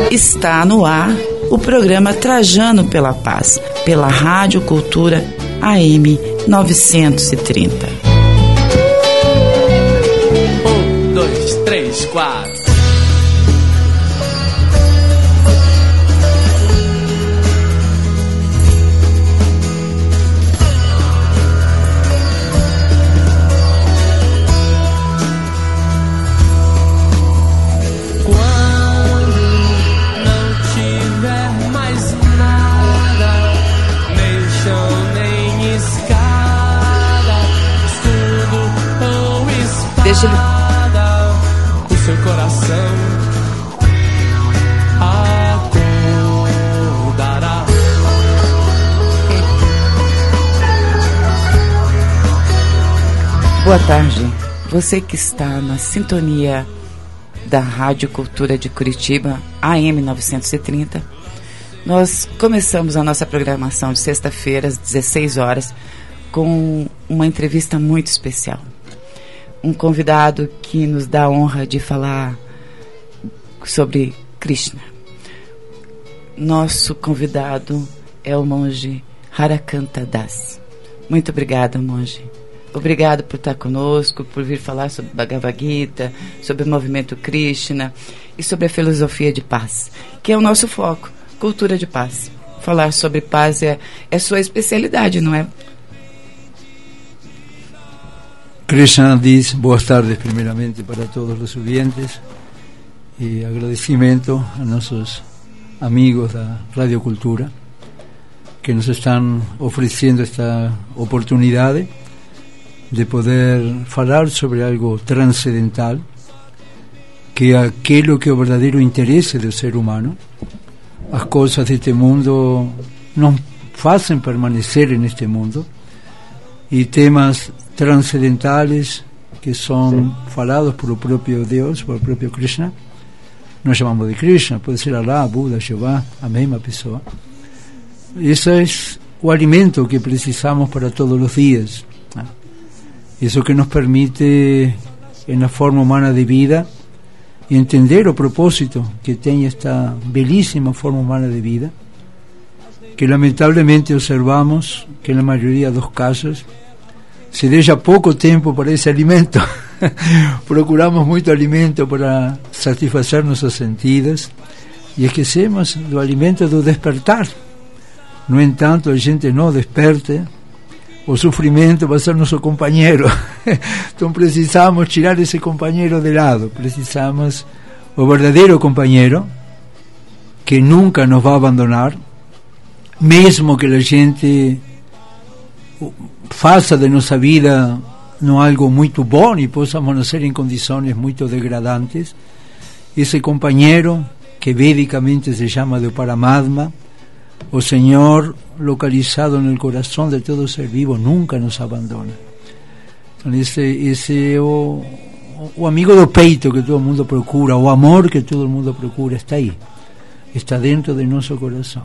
Está no ar o programa Trajano pela Paz, pela Rádio Cultura AM 930. 1, 2, 3, 4. Deixa ele... O seu coração acordará. Boa tarde, você que está na sintonia da Rádio Cultura de Curitiba, AM 930. Nós começamos a nossa programação de sexta-feira, às 16 horas, com uma entrevista muito especial. Um convidado que nos dá a honra de falar sobre Krishna. Nosso convidado é o monge Harakanta Das. Muito obrigada, monge. Obrigado por estar conosco, por vir falar sobre Bhagavad Gita, sobre o movimento Krishna e sobre a filosofia de paz, que é o nosso foco, cultura de paz. Falar sobre paz é sua especialidade, não é? Krishna diz, boas tardes primeiramente para todos os ouvintes e agradecimento a nossos amigos da Rádio Cultura que nos estão oferecendo esta oportunidade de poder falar sobre algo transcendental, que é aquilo que é o verdadeiro interesse do ser humano. As coisas deste mundo não fazem permanecer neste mundo, e temas transcendentales que são falados por o próprio Deus, por o próprio Krishna. Nós chamamos de Krishna, pode ser Allah, Buda, Jeová, a mesma pessoa. Isso é o alimento que precisamos para todos os dias. Isso que nos permite, na forma humana de vida, entender o propósito que tem esta belíssima forma humana de vida, que lamentavelmente observamos que na maioria dos casos se deixa pouco tempo para esse alimento. Procuramos muito alimento para satisfazer nossos sentidos e esquecemos do alimento do despertar. No entanto, a gente não desperta, o sofrimento vai ser nosso companheiro. Então precisamos tirar esse companheiro de lado, precisamos o verdadeiro companheiro que nunca nos vai abandonar, mesmo que a gente faça de nossa vida não algo muito bom e possamos nascer em condições muito degradantes. Esse companheiro, que vedicamente se chama de Paramatma, o Senhor localizado no coração de todo ser vivo, nunca nos abandona. Então esse é o amigo do peito que todo mundo procura, o amor que todo mundo procura, está aí, está dentro de nosso coração.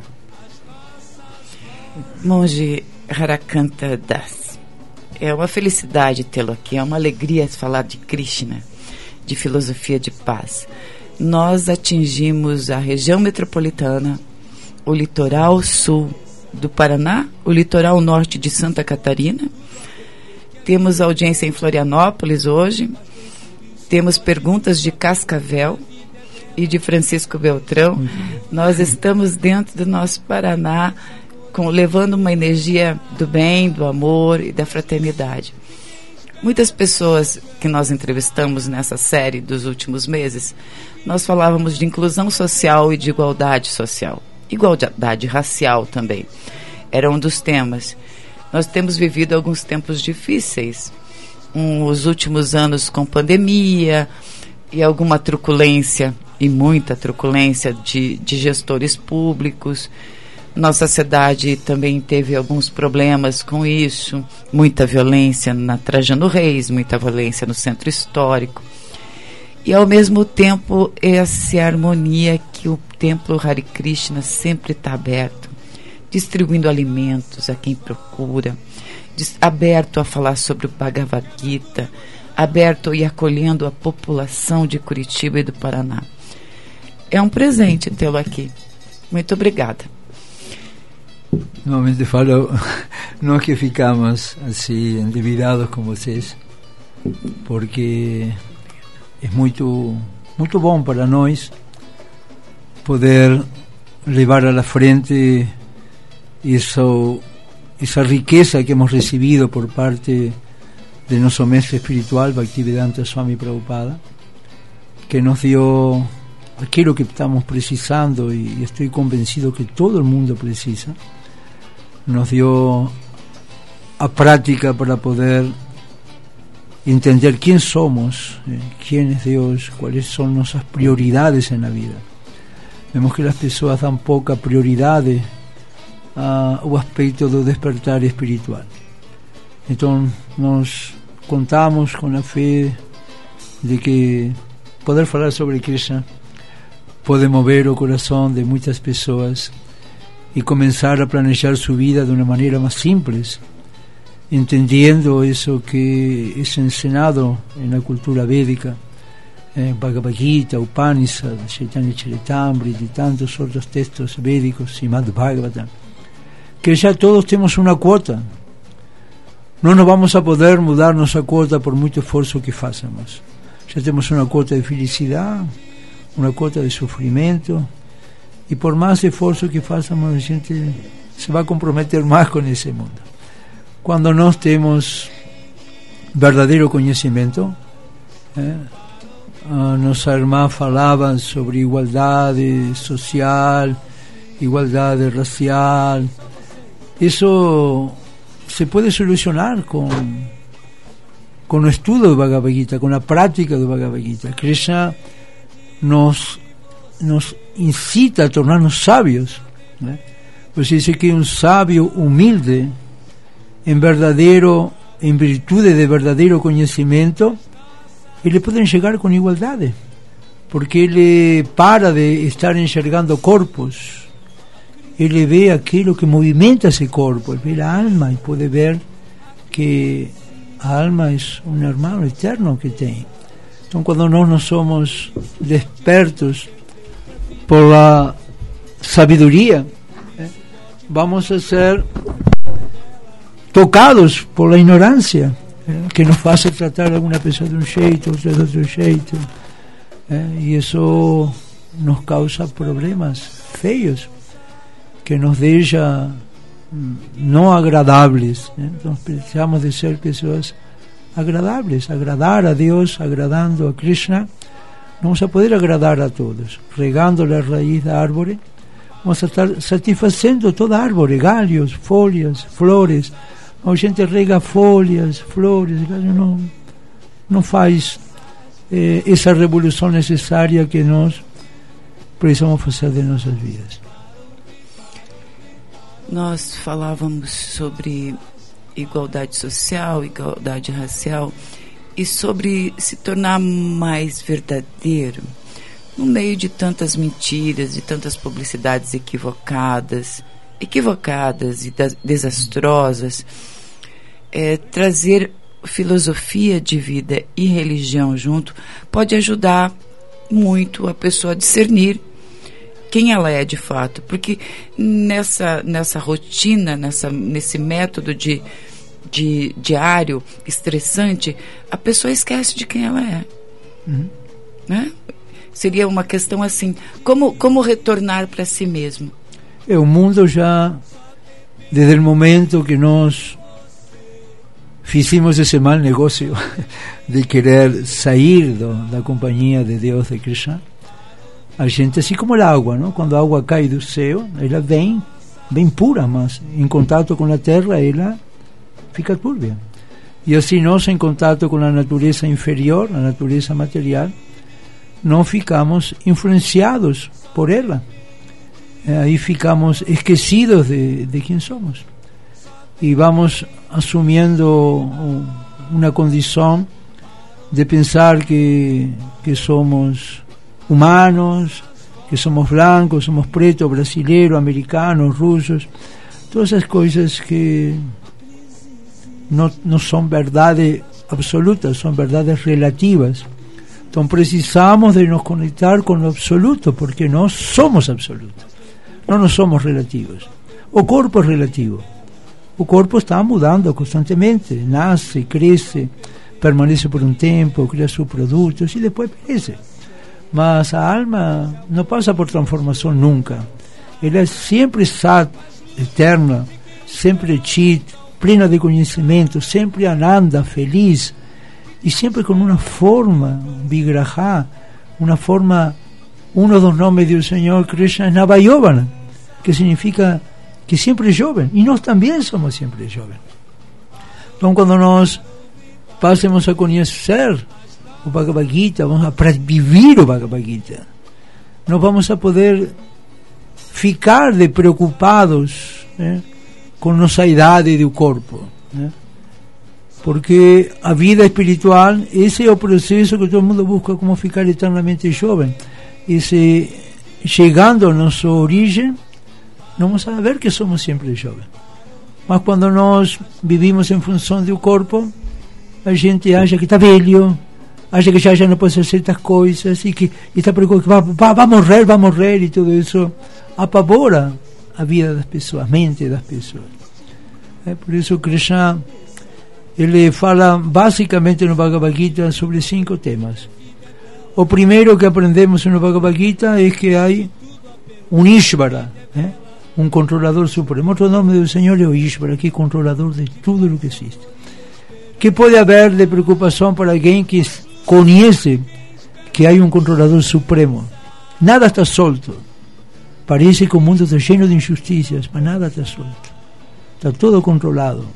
Monge Harakanta Das, é uma felicidade tê-lo aqui, é uma alegria falar de Krishna, de filosofia de paz. Nós atingimos a região metropolitana, o litoral sul do Paraná, o litoral norte de Santa Catarina. Temos audiência em Florianópolis hoje, temos perguntas de Cascavel e de Francisco Beltrão. Nós estamos dentro do nosso Paraná, levando uma energia do bem, do amor e da fraternidade. Muitas pessoas que nós entrevistamos nessa série dos últimos meses, nós falávamos de inclusão social e de igualdade social. Igualdade racial também era um dos temas. Nós temos vivido alguns tempos difíceis, os últimos anos com pandemia e alguma truculência, e muita truculência de gestores públicos. Nossa cidade também teve alguns problemas com isso, muita violência na Trajano Reis, muita violência no centro histórico. E ao mesmo tempo essa harmonia que o templo Hare Krishna sempre está aberto, distribuindo alimentos a quem procura, aberto a falar sobre o Bhagavad Gita, aberto e acolhendo a população de Curitiba e do Paraná. é um presente tê-lo aqui. Muito obrigada. Normalmente falo, nós que ficamos assim endividados com vocês, porque é muito bom para nós poder levar à frente essa riqueza que hemos recibido por parte de nosso mestre espiritual, Bhaktivedanta Swami Prabhupada, que nos dio aquilo que estamos precisando, e estou convencido que todo o mundo precisa. Nos dio a prática para poder entender quién somos, quién es Dios, cuáles son nuestras prioridades en la vida. Vemos que las personas dan poca prioridad ao aspecto do despertar espiritual. Então nós contamos com a fé de que poder falar sobre Krishna pode mover o coração de muitas pessoas y comenzar a planear su vida de una manera más simple, entendiendo eso que es enseñado en la cultura védica, Bhagavad Gita, Upanishad, Chaitanya Charitamrita y tantos otros textos védicos, Srimad Bhagavatam, que ya todos tenemos una cuota. No nos vamos a poder mudar nuestra cuota por mucho esfuerzo que hagamos. Ya tenemos una cuota de felicidad, una cuota de sufrimiento, y por más esfuerzo que hagamos, la gente se va a comprometer más con ese mundo. Cuando no tenemos verdadero conocimiento, nuestras hermanas hablaban sobre igualdad social, igualdad racial. Eso se puede solucionar con el estudio de Bhagavad Gita, con la práctica de Bhagavad Gita. Krishna nos incita a tornarnos sabios, pues dice que un sabio humilde, en virtud de verdadero conocimiento, él puede llegar con igualdad, porque él para de estar enxergando corpos, él ve aquello que movimenta ese cuerpo, él ve la alma y puede ver que la alma es un hermano eterno que tiene. Entonces, cuando no somos despertos por la sabiduría, vamos a ser tocados por la ignorancia, que nos hace tratar a alguna persona de un jeito, otra de otro jeito, y eso nos causa problemas feios, que nos deja no agradables. Entonces precisamos de ser personas agradables, agradar a Dios, agradando a Krishna. Vamos a poder agradar a todos, regando la raíz da árvore, vamos a estar satisfazendo toda árvore, galhos, folhas, flores. A gente rega folhas, flores, não faz essa revolução necessária que nós precisamos fazer de nossas vidas. Nós falávamos sobre igualdade social, igualdade racial, e sobre se tornar mais verdadeiro no meio de tantas mentiras, de tantas publicidades equivocadas e desastrosas. Trazer filosofia de vida e religião junto pode ajudar muito a pessoa a discernir quem ela é de fato, porque nessa rotina, nesse método de diário estressante, a pessoa esquece de quem ela é. Né? Seria uma questão assim, como retornar para si mesmo? O mundo já, desde o momento que nós fizemos esse mau negócio de querer sair da companhia de Deus, de Krishna, a gente, assim como a água, não? Quando a água cai do céu, ela vem pura, mas em contato com a terra ela fica turbia. E assim nós, em contato com a natureza inferior, a natureza material, não ficamos influenciados por ela. Aí ficamos esquecidos de quem somos. E vamos assumindo uma condição de pensar que somos humanos, que somos blancos, somos pretos, brasileiros, americanos, russos, todas essas coisas que não são verdade absolutas, são verdades relativas. Então precisamos de nos conectar com o absoluto, porque nós somos absolutos, não somos relativos. O corpo é relativo, o corpo está mudando constantemente, nasce, cresce, permanece por um tempo, cria seus produtos e depois perece. Mas a alma não passa por transformação nunca. Ela é sempre sat, eterna, sempre chit, plena de conhecimento, sempre ananda, feliz, e sempre com uma forma, vigraha, uma forma, um dos nomes do Senhor Krishna é Navayovana, que significa que sempre é jovem, e nós também somos sempre jovens. Então, quando nós passemos a conhecer o Bhagavad Gita, vamos a viver o Bhagavad Gita, nós vamos a poder ficar de preocupados, né, com nossa idade do corpo, né? Porque a vida espiritual, esse é o processo que todo mundo busca, como ficar eternamente jovem. E se, chegando à nossa origem, não vamos a ver que somos sempre jovens. Mas quando nós vivimos em função do corpo, a gente acha que está velho, acha que já não pode fazer certas coisas, e que está preocupado, vai morrer, e tudo isso apavora a vida das pessoas, a mente das pessoas. Por isso Krishna, ele fala basicamente no Bhagavad Gita sobre 5 temas. O primeiro que aprendemos no Bhagavad Gita é que há um Ishvara, um controlador supremo. Outro nome do Senhor é o Ishvara, que é controlador de tudo o que existe. Que pode haver de preocupação para alguém que conhece que há um controlador supremo? Nada está solto. Parece que o mundo está cheio de injustiças, mas nada está solto. Está todo controlado.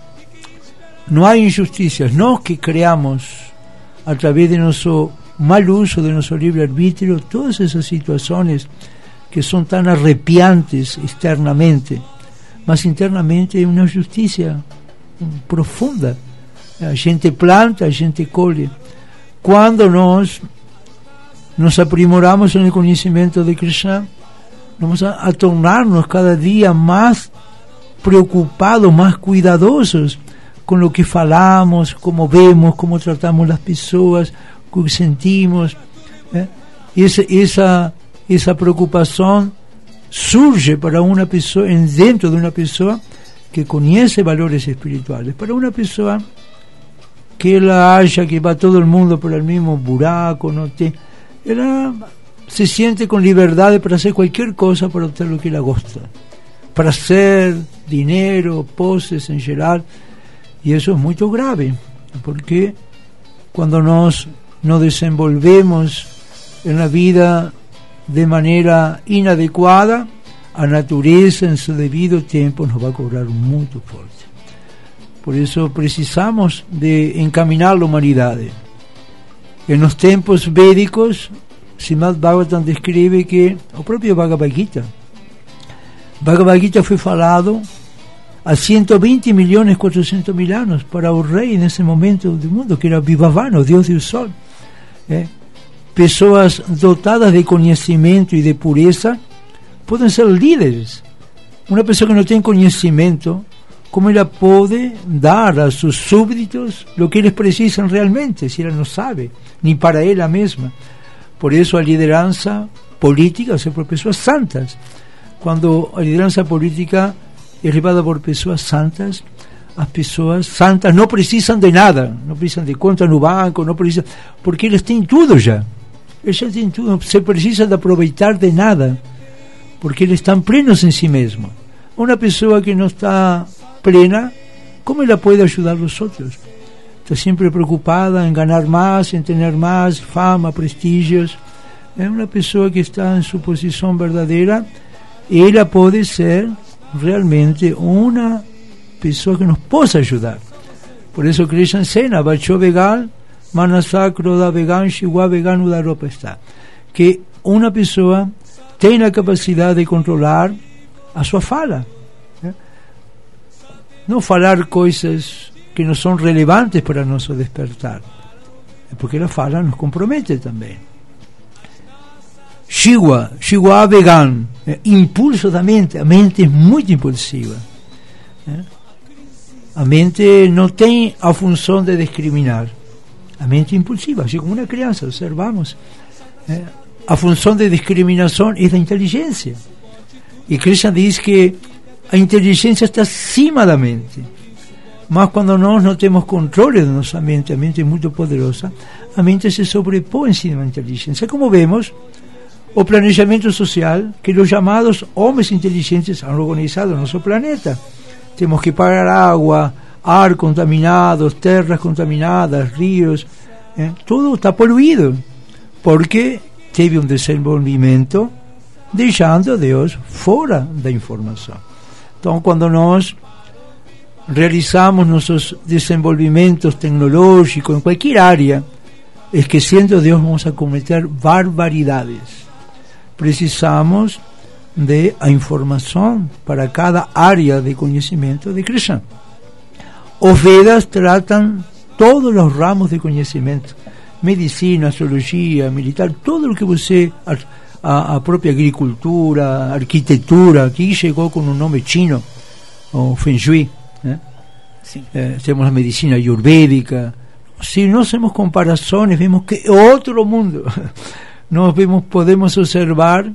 Não há injustiças. Nós que criamos, através de nosso mal uso de nosso livre-arbítrio, todas essas situações que são tão arrepiantes externamente, mas internamente é uma justiça profunda. A gente planta, a gente colhe. Quando nós nos aprimoramos no conhecimento de Krishna, vamos a tornar-nos cada dia mais preocupados, mais cuidadosos com o que falamos, como vemos, como tratamos as pessoas, o que sentimos. Essa preocupação surge para uma pessoa, dentro de uma pessoa que conhece valores espirituais. Para uma pessoa que ela acha que vai todo mundo por el mesmo buraco, não tem, ela se sente com liberdade para fazer qualquer coisa para obter o que ela gosta. Prazer, dinheiro, poses em geral. E isso é muito grave, porque quando nós nos desenvolvemos na vida de maneira inadequada, a natureza, em seu devido tempo, nos vai cobrar muito forte. Por isso, precisamos de encaminar a humanidade. Nos tempos védicos, Srimad Bhagavatam descreve que o próprio Bhagavad Gita foi falado há 120.400.000 anos para o rei nesse momento do mundo, que era Vibhavana, o Deus do Sol. Pessoas dotadas de conhecimento e de pureza podem ser líderes. Uma pessoa que não tem conhecimento, como ela pode dar a seus súbditos o que eles precisam realmente, se ela não sabe, nem para ela mesma? Por isso a liderança política é por pessoas santas. Quando a liderança política é levada por pessoas santas, as pessoas santas não precisam de nada, não precisam de conta no banco, não precisam, porque eles têm tudo já. Eles já têm tudo, não se precisa de aproveitar de nada, porque eles estão plenos em si mesmos. Uma pessoa que não está plena, como ela pode ajudar os outros? Está sempre preocupada em ganhar mais, em ter mais fama, prestígios. É uma pessoa que está em sua posição verdadeira, ela pode ser realmente uma pessoa que nos possa ajudar. Por isso Krishna ensina, Vacho Vegal, Manasa Kroda Vegan, Shiva Vegan, Udaropa está. Que uma pessoa tem a capacidade de controlar a sua fala. Não falar coisas que não são relevantes para nosso despertar. Porque a fala nos compromete também. Shiva Vegan, impulso da mente. A mente é muito impulsiva. A mente não tem a função de discriminar. a mente impulsiva, así como una crianza, observamos. A função de discriminação é da inteligência. E Krishna diz que a inteligência está acima da mente. Mas quando nós não temos controle da nossa mente, a mente é muito poderosa, a mente se sobrepõe em cima da inteligência. Como vemos, o planejamento social que os chamados homens inteligentes han organizado no nosso planeta. Temos que pagar água, ar contaminado, terras contaminadas, rios, tudo está poluído, porque teve desenvolvimento deixando Deus fora da informação. Então, quando nós realizamos nossos desenvolvimentos tecnológicos em qualquer área, esquecendo Deus, vamos a cometer barbaridades. Precisamos de a informação para cada área de conhecimento de Krishna. Os Vedas tratam todos os ramos de conhecimento, medicina, astrologia, militar, tudo o que você, a própria agricultura, arquitetura, que chegou com um nome chino, o Feng Shui, né? Temos a medicina ayurvédica. Se nós temos comparações, vemos que é outro mundo. Nós podemos observar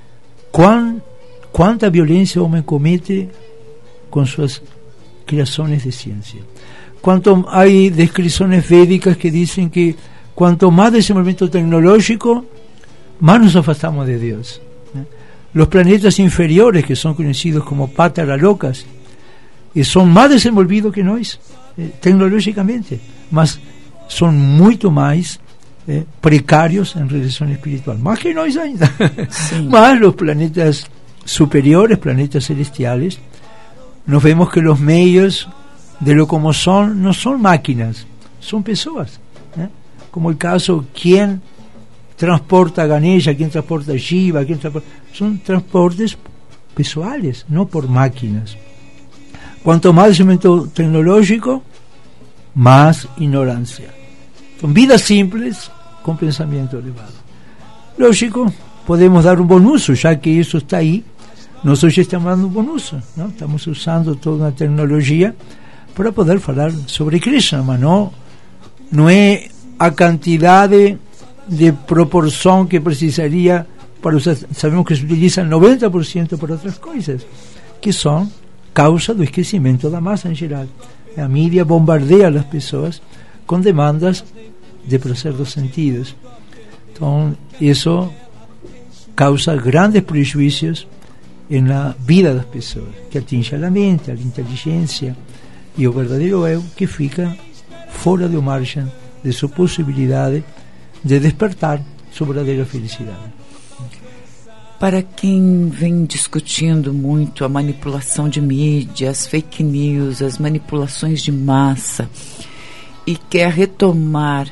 quanta violência o homem comete com suas criações de ciência. Quanto há descrições védicas que dizem que quanto mais desenvolvimento tecnológico, mais nos afastamos de Deus. Os planetas inferiores, que são conhecidos como Pataralocas, são mais desenvolvidos que nós, tecnologicamente, mas são muito mais precários em relação espiritual, mais que nós ainda. Mas os planetas superiores, planetas celestiales, nós vemos que os meios de locomoção não são máquinas, são pessoas, como o caso, quem transporta Ganesha, quem transporta Shiva, são transportes pessoais, não por máquinas. Quanto mais desenvolvimento tecnológico, mais ignorância. São vidas simples com pensamento elevado. Lógico, podemos dar um bom uso, já que isso está aí. Nós hoje estamos dando um bom uso, não? Estamos usando toda a tecnologia para poder falar sobre Krishna, mas não é a quantidade de proporção que precisaria para usar. Sabemos que se utiliza 90% para outras coisas, que são causa do esquecimento da massa em geral. A mídia bombardeia as pessoas com demandas de prazer dos sentidos. Então, isso causa grandes prejuízos na vida das pessoas, que atinge a mente, a inteligência e o verdadeiro eu, que fica fora do margem de sua possibilidade de despertar sua verdadeira felicidade. Para quem vem discutindo muito a manipulação de mídia, as fake news, as manipulações de massa, e quer retomar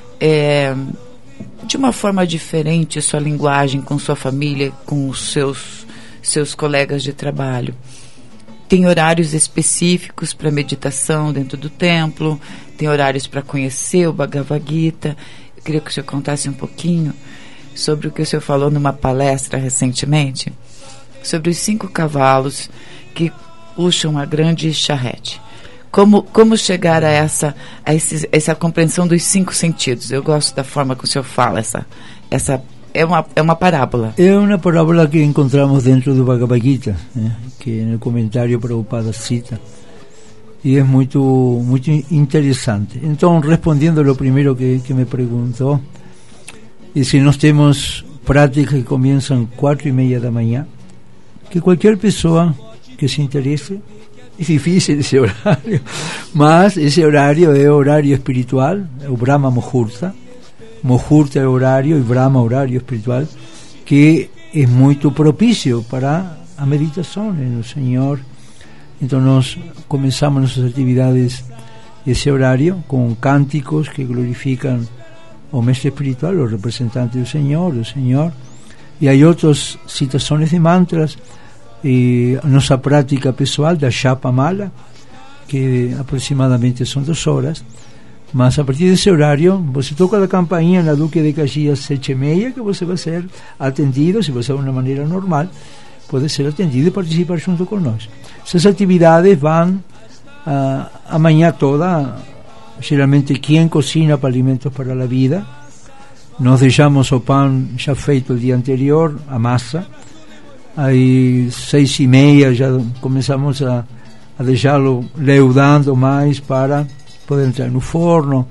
de uma forma diferente sua linguagem com sua família, com os seus colegas de trabalho, tem horários específicos para meditação dentro do templo, tem horários para conhecer o Bhagavad Gita. Eu queria que o senhor contasse um pouquinho sobre o que o senhor falou numa palestra recentemente, sobre os 5 cavalos que puxam a grande charrete. Como chegar a essa compreensão dos 5 sentidos? Eu gosto da forma que o senhor fala, essa é uma parábola. É uma parábola que encontramos dentro do Bhagavad Gita, que no comentário Prabhupada cita, e é muito, muito interessante. Então, respondendo ao primeiro que me perguntou, e se nós temos práticas que começam 4:30 da manhã, que qualquer pessoa que se interesse, é difícil esse horário, mas esse horário é horário espiritual, é o Brahma Muhurta. Muhurta é horário e Brahma horário espiritual, que é muito propício para a meditação no Senhor. Então nós começamos nossas atividades esse horário com cânticos que glorificam o mestre espiritual, o representante do Senhor, e há outras citações de mantras, e a nossa prática pessoal da Japa Mala, que aproximadamente são 2 horas, mas a partir desse horário, você toca a campainha na Duque de Caxias 7:30, que você vai ser atendido, se você é de uma maneira normal, pode ser atendido e participar junto com nós. Essas atividades vão a manhã toda, geralmente quem cocina para alimentos para a vida. Nós deixamos o pão já feito o dia anterior, a massa. Aí 6:30 já começamos a deixá-lo leudando mais para poder entrar no forno.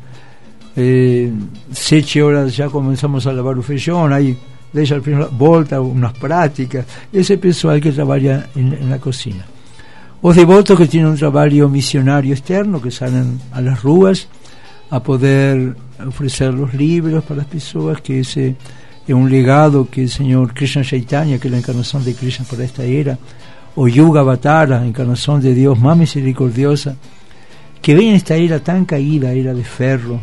7 horas já começamos a lavar o feijão, aí deixa volta umas práticas. Esse pessoal que trabalha na cozinha. Os devotos que tienen un trabajo misionario externo, que salen a las ruas a poder ofrecer los libros para las personas, que ese es un legado que el Señor Krishna Chaitanya, que es la encarnación de Krishna para esta era, o Yuga Avatara, encarnación de Dios más misericordiosa, que ven esta era tan caída, era de ferro,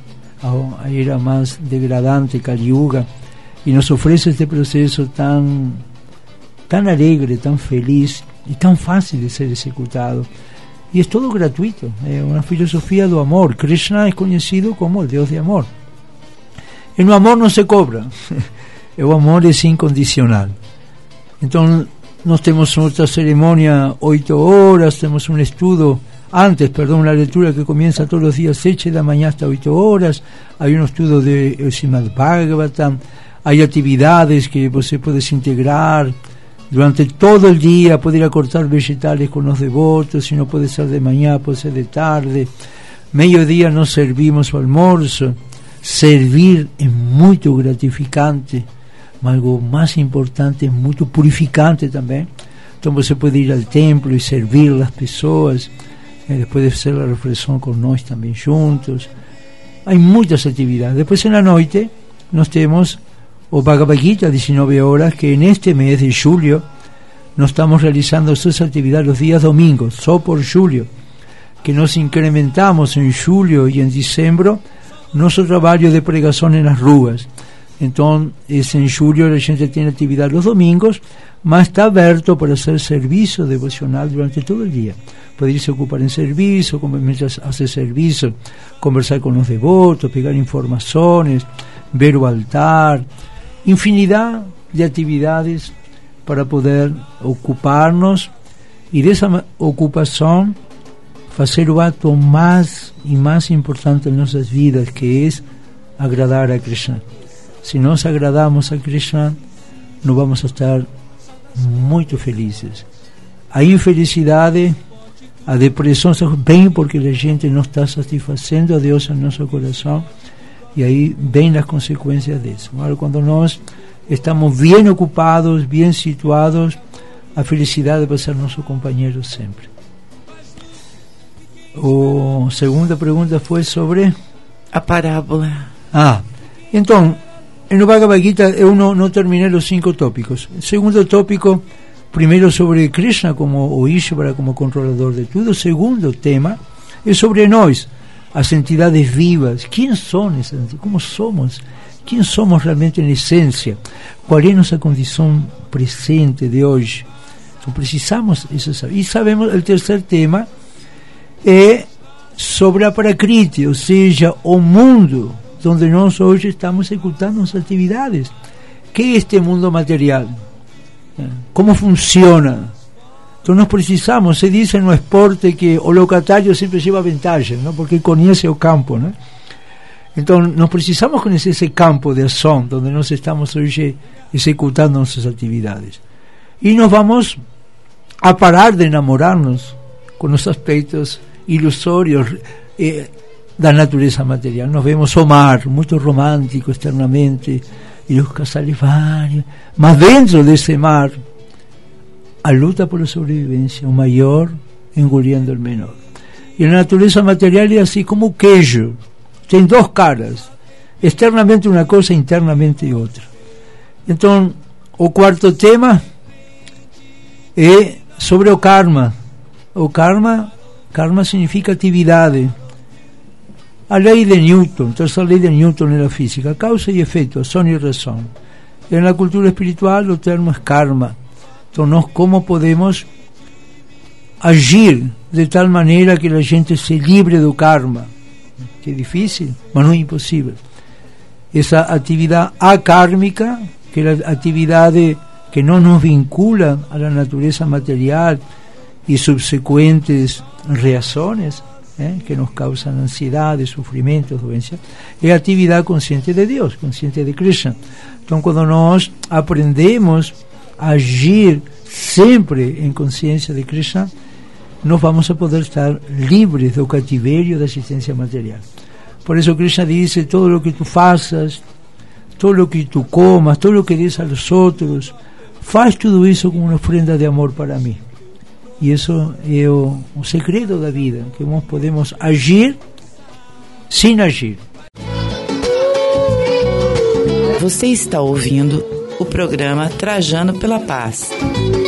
a era más degradante, Kali Yuga, y nos ofrece este proceso tan alegre, tan feliz, y tan fácil de ser ejecutado, y es todo gratuito, una filosofía do amor. Krishna es conocido como el Dios de amor. En el amor no se cobra, el amor es incondicional. Entonces nos tenemos nuestra ceremonia 8 horas, tenemos un estudio una lectura que comienza todos los días 7 de la mañana hasta 8 horas, hay un estudio de Srimad Bhagavatam, hay actividades que você puede integrar durante todo el día, poder ir a cortar vegetales con los devotos, si no puede ser de mañana, puede ser de tarde. Mediodía nos servimos o almuerzo. Servir es muy gratificante, algo más importante, es muy purificante también. Entonces você puede ir al templo y servir a las personas, después de hacer la reflexión con nosotros también juntos. Hay muchas actividades. Después en la noche nos tenemos o Bhagavad Gita, 19 horas, que en este mes de julio nos estamos realizando estas actividades los días domingos, solo por julio, que nos incrementamos en julio y en diciembre nuestro trabajo de pregación en las ruas. Entonces, en julio la gente tiene actividad los domingos, mas está abierto para hacer servicio devocional durante todo el día. Puede irse a ocupar en servicio, mientras hace servicio, conversar con los devotos, pegar informaciones, ver el altar, infinidad de actividades para poder ocuparnos y de esa ocupación hacer el acto más y más importante en nuestras vidas, que es agradar a Krishna. Si nos agradamos a Krishna, nos vamos a estar muy felices. A infelicidade, a depressão vem porque a gente não está satisfazendo a Deus em nosso coração, y ahí ven las consecuencias de eso. Ahora, cuando nos estamos bien ocupados, bien situados, a felicidad va a ser nuestro compañero siempre. La segunda pregunta fue sobre a parábola. Entonces, en el Bhagavad Gita yo no terminé los 5 tópicos. El segundo tópico, primero sobre Krishna como Ishvara, como controlador de todo. El segundo tema es sobre nosotros, as entidades vivas. ¿Quién son esas entidades? ¿Cómo somos? ¿Quién somos realmente en esencia? ¿Cuál es nuestra condición presente de hoy? Entonces precisamos eso saber. Y sabemos, el tercer tema es sobre a Prakriti, o sea, o mundo donde nós hoje estamos ejecutando nuestras actividades. ¿Qué es este mundo material? ¿Cómo funciona? Entonces nos precisamos, se dice en un esporte que o locatario siempre lleva ventaja, ¿no? Porque conoce el campo, ¿no? Entonces nos precisamos conocer ese campo de acción donde nos estamos hoy ejecutando nuestras actividades. Y nos vamos a parar de enamorarnos con los aspectos ilusorios de la naturaleza material. Nos vemos o mar, muy romántico externamente, y los casales varios, mas dentro de ese mar, a luta por la sobrevivencia, un mayor engoliendo el menor. Y la naturaleza material es así como un queijo, tiene 2 caras, externamente una cosa, internamente otra. Entonces, el cuarto tema es sobre el karma. O karma significa actividad. A ley de Newton, entonces la ley de Newton en la física, causa y efecto, acción y razón. En la cultura espiritual el termo es karma. Entonces, ¿cómo podemos agir de tal manera que la gente se libre del karma? Que es difícil, pero no es imposible. Esa actividad akármica, que es la actividad que no nos vincula a la naturaleza material y subsecuentes reacciones, que nos causam ansiedade, sofrimento, doença, é a atividade consciente de Deus, consciente de Krishna. Então, quando nós aprendemos a agir sempre em consciência de Krishna, nós vamos a poder estar livres do cativeiro da existência material. Por isso Krishna diz: todo o que tu faças, todo o que tu comas, todo o que des a los outros, faz tudo isso como uma ofrenda de amor para mim. E isso é o segredo da vida, que nós podemos agir sem agir. Você está ouvindo o programa Trajando pela Paz.